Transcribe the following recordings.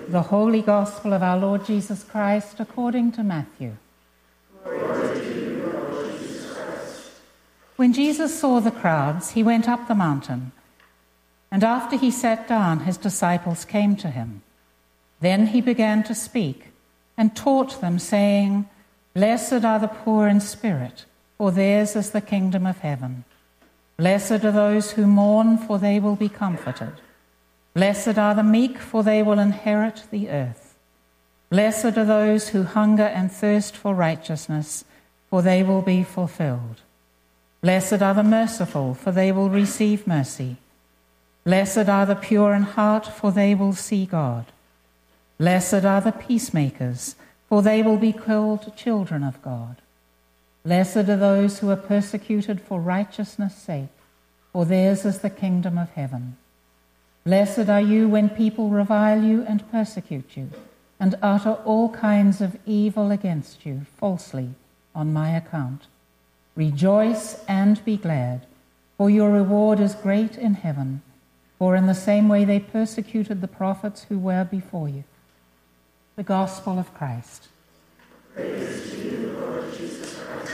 The Holy Gospel of our Lord Jesus Christ according to Matthew. Glory to you, Lord Jesus Christ. When Jesus saw the crowds, he went up the mountain, and after he sat down, his disciples came to him. Then he began to speak and taught them, saying, "Blessed are the poor in spirit, for theirs is the kingdom of heaven. Blessed are those who mourn, for they will be comforted. Blessed are the meek, for they will inherit the earth. Blessed are those who hunger and thirst for righteousness, for they will be fulfilled. Blessed are the merciful, for they will receive mercy. Blessed are the pure in heart, for they will see God. Blessed are the peacemakers, for they will be called children of God. Blessed are those who are persecuted for righteousness' sake, for theirs is the kingdom of heaven. Blessed are you when people revile you and persecute you, and utter all kinds of evil against you falsely on my account. Rejoice and be glad, for your reward is great in heaven, for in the same way they persecuted the prophets who were before you." The Gospel of Christ. Praise to you, Lord Jesus Christ.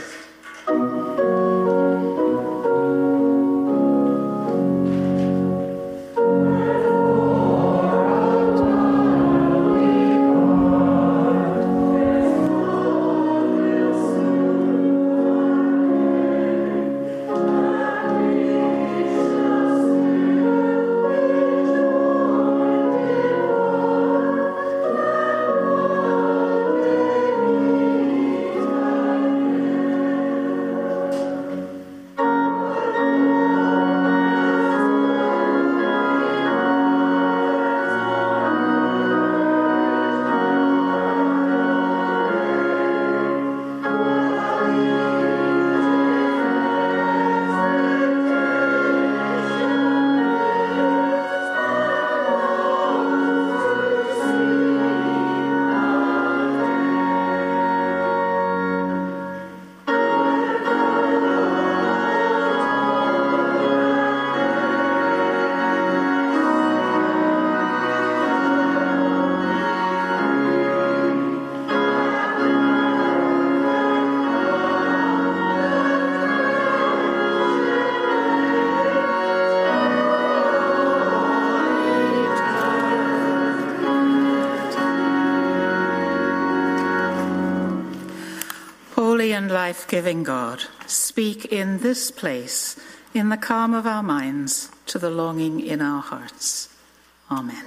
Holy and life-giving God, speak in this place, in the calm of our minds, to the longing in our hearts. Amen.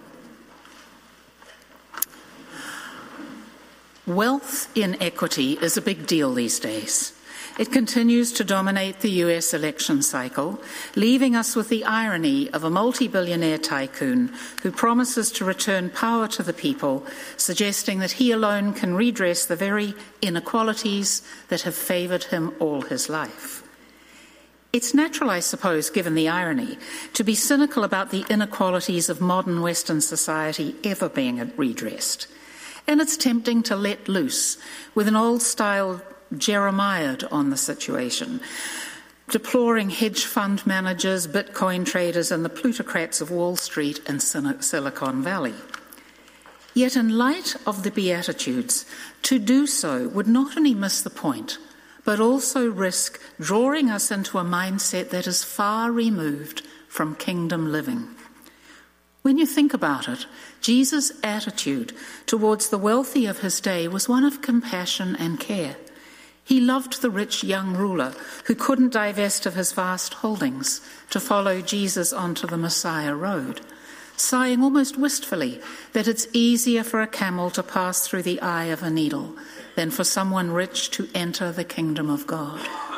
Wealth inequity is a big deal these days. It continues to dominate the US election cycle, leaving us with the irony of a multi-billionaire tycoon who promises to return power to the people, suggesting that he alone can redress the very inequalities that have favoured him all his life. It's natural, I suppose, given the irony, to be cynical about the inequalities of modern Western society ever being redressed. And it's tempting to let loose with an old-style Jeremiah on the situation, deploring hedge fund managers, Bitcoin traders, and the plutocrats of Wall Street and Silicon Valley. Yet in light of the Beatitudes, to do so would not only miss the point, but also risk drawing us into a mindset that is far removed from kingdom living. When you think about it, Jesus' attitude towards the wealthy of his day was one of compassion and care. He loved the rich young ruler who couldn't divest of his vast holdings to follow Jesus onto the Messiah road, sighing almost wistfully that it's easier for a camel to pass through the eye of a needle than for someone rich to enter the kingdom of God.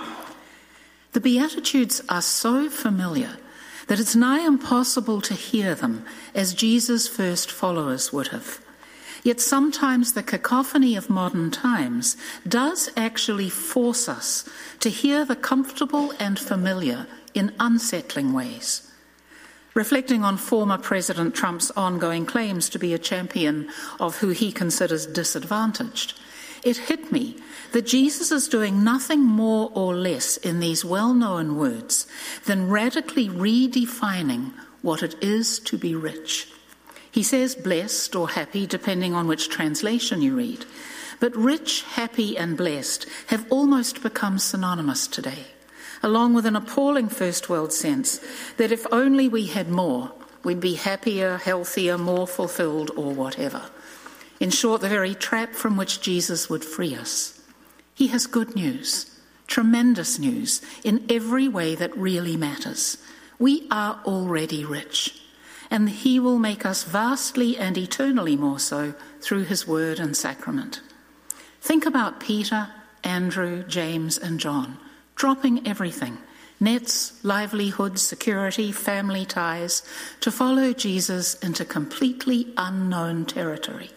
The Beatitudes are so familiar that it's nigh impossible to hear them as Jesus' first followers would have. Yet sometimes the cacophony of modern times does actually force us to hear the comfortable and familiar in unsettling ways. Reflecting on former President Trump's ongoing claims to be a champion of who he considers disadvantaged, it hit me that Jesus is doing nothing more or less in these well-known words than radically redefining what it is to be rich. He says blessed or happy, depending on which translation you read. But rich, happy, and blessed have almost become synonymous today, along with an appalling first world sense that if only we had more, we'd be happier, healthier, more fulfilled, or whatever. In short, the very trap from which Jesus would free us. He has good news, tremendous news, in every way that really matters. We are already rich, and he will make us vastly and eternally more so through his word and sacrament. Think about Peter, Andrew, James, and John, dropping everything, nets, livelihood, security, family ties, to follow Jesus into completely unknown territory.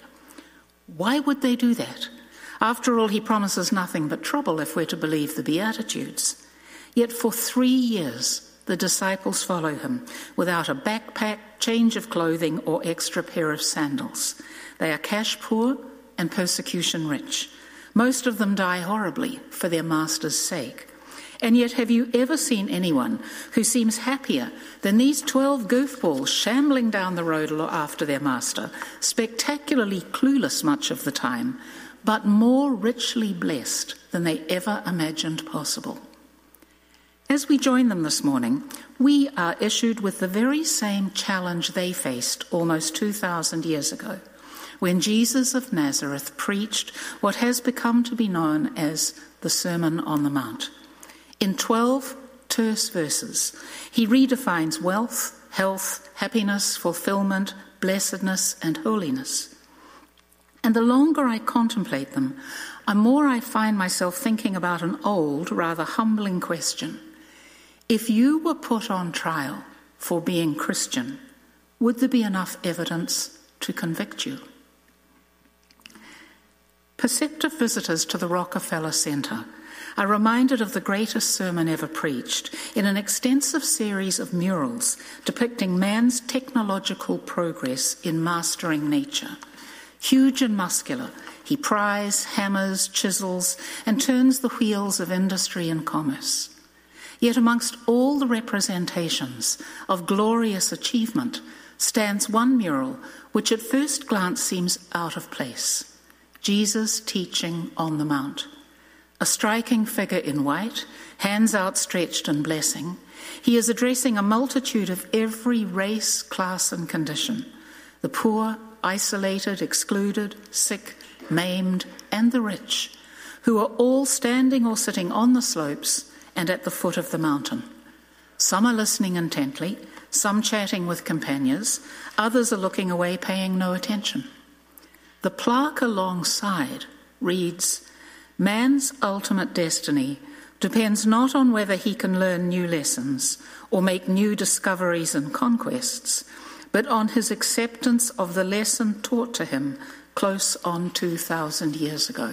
Why would they do that? After all, he promises nothing but trouble if we're to believe the Beatitudes. Yet for 3 years, the disciples follow him without a backpack, change of clothing, or extra pair of sandals. They are cash poor and persecution rich. Most of them die horribly for their master's sake. And yet, have you ever seen anyone who seems happier than these 12 goofballs shambling down the road after their master, spectacularly clueless much of the time, but more richly blessed than they ever imagined possible? As we join them this morning, we are issued with the very same challenge they faced almost 2,000 years ago, when Jesus of Nazareth preached what has become to be known as the Sermon on the Mount. In 12 terse verses, he redefines wealth, health, happiness, fulfillment, blessedness, and holiness. And the longer I contemplate them, the more I find myself thinking about an old, rather humbling question. If you were put on trial for being Christian, would there be enough evidence to convict you? Perceptive visitors to the Rockefeller Center are reminded of the greatest sermon ever preached in an extensive series of murals depicting man's technological progress in mastering nature. Huge and muscular, he pries, hammers, chisels, and turns the wheels of industry and commerce. Yet amongst all the representations of glorious achievement stands one mural which at first glance seems out of place: Jesus teaching on the Mount. A striking figure in white, hands outstretched in blessing, he is addressing a multitude of every race, class, and condition: the poor, isolated, excluded, sick, maimed, and the rich, who are all standing or sitting on the slopes and at the foot of the mountain. Some are listening intently, some chatting with companions, others are looking away, paying no attention. The plaque alongside reads, "Man's ultimate destiny depends not on whether he can learn new lessons or make new discoveries and conquests, but on his acceptance of the lesson taught to him close on 2,000 years ago."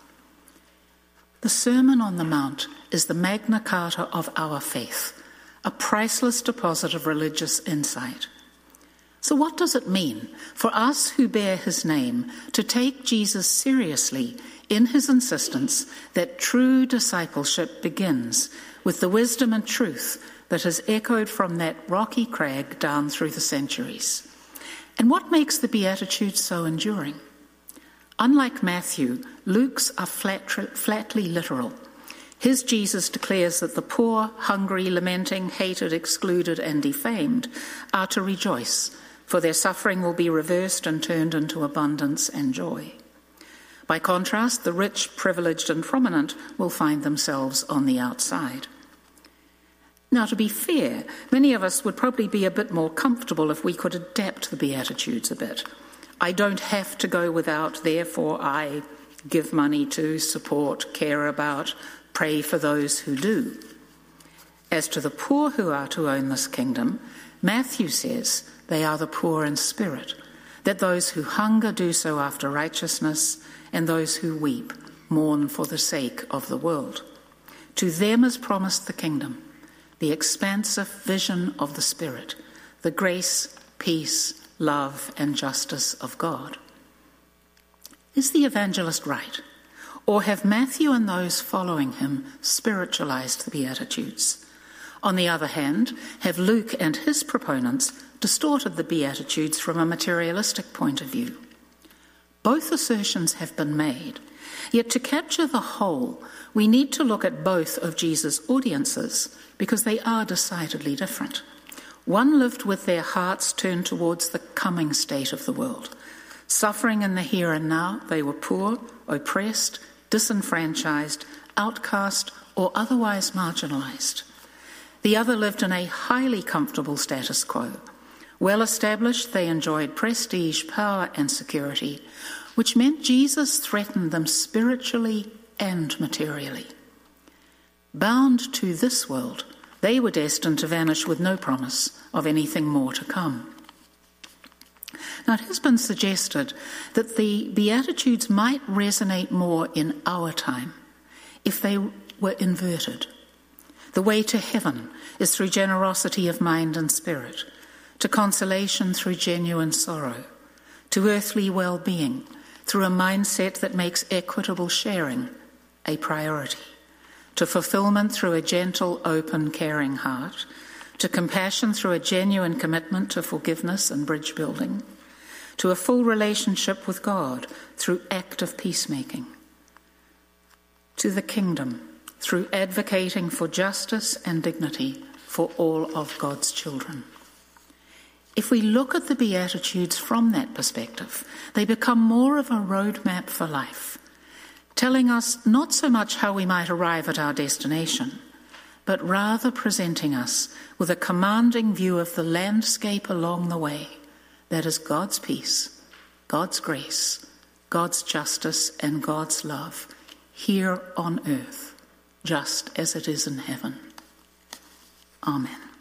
The Sermon on the Mount is the Magna Carta of our faith, a priceless deposit of religious insight. So what does it mean for us who bear his name to take Jesus seriously in his insistence that true discipleship begins with the wisdom and truth that has echoed from that rocky crag down through the centuries? And what makes the Beatitudes so enduring? Unlike Matthew, Luke's are flatly literal. His Jesus declares that the poor, hungry, lamenting, hated, excluded, and defamed are to rejoice, for their suffering will be reversed and turned into abundance and joy. By contrast, the rich, privileged, and prominent will find themselves on the outside. Now, to be fair, many of us would probably be a bit more comfortable if we could adapt the Beatitudes a bit. I don't have to go without, therefore I give money to, support, care about, pray for those who do. As to the poor who are to own this kingdom, Matthew says they are the poor in spirit, that those who hunger do so after righteousness, and those who weep mourn for the sake of the world. To them is promised the kingdom, the expansive vision of the Spirit, the grace, peace, love, and justice of God. Is the evangelist right? Or have Matthew and those following him spiritualized the Beatitudes? On the other hand, have Luke and his proponents distorted the Beatitudes from a materialistic point of view. Both assertions have been made, yet to capture the whole, we need to look at both of Jesus' audiences because they are decidedly different. One lived with their hearts turned towards the coming state of the world. Suffering in the here and now, they were poor, oppressed, disenfranchised, outcast, or otherwise marginalised. The other lived in a highly comfortable status quo. Well established, they enjoyed prestige, power, and security, which meant Jesus threatened them spiritually and materially. Bound to this world, they were destined to vanish with no promise of anything more to come. Now, it has been suggested that the Beatitudes might resonate more in our time if they were inverted. The way to heaven is through generosity of mind and spirit, to consolation through genuine sorrow, to earthly well-being through a mindset that makes equitable sharing a priority, to fulfillment through a gentle, open, caring heart, to compassion through a genuine commitment to forgiveness and bridge building, to a full relationship with God through active peacemaking, to the kingdom through advocating for justice and dignity for all of God's children. If we look at the Beatitudes from that perspective, they become more of a roadmap for life, telling us not so much how we might arrive at our destination, but rather presenting us with a commanding view of the landscape along the way. That is God's peace, God's grace, God's justice, and God's love here on earth, just as it is in heaven. Amen.